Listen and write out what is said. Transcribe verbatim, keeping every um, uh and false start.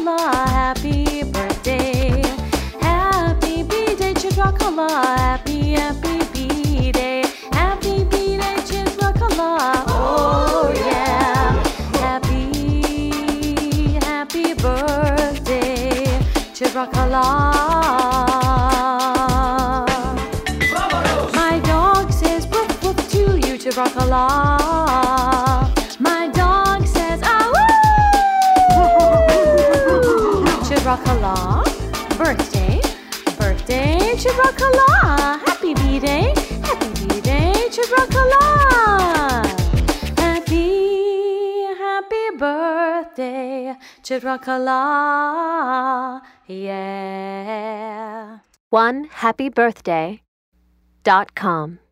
Chibrakala, happy birthday. Happy B-Day, Chibrakala, happy, happy B-Day. Happy B-Day, Chibrakala, oh yeah. Happy, happy birthday, Chibrakala. My dog says woof woof to you, Chibrakala. My dog says ah woo. Chibrakala, birthday, birthday, Chibrakala. Happy B-Day, happy B-Day, Chibrakala. Happy, happy birthday, Chibrakala. Yeah. one happy birthday dot com